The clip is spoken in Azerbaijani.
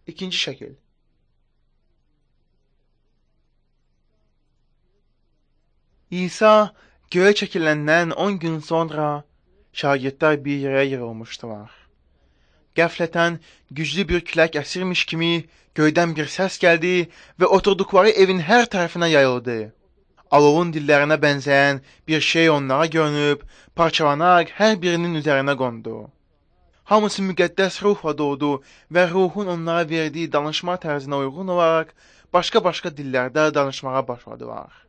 İkinci şəkil. İsa göğe çəkiləndən 10 gün sonra şagirdlər bir yerə yığılmışdılar. Qəflətən güclü bir külək əsirmiş kimi göydən bir səs gəldi və oturduqları evin hər tərəfinə yayıldı. Alovun dillərinə bənzəyən bir şey onlara görünüb, parçalanaraq hər birinin üzərinə qondu. Hamısı müqəddəs ruhla doğdu və ruhun onlara verdiyi danışma tərzinə uyğun olaraq başqa-başqa dillərdə danışmağa başladılar.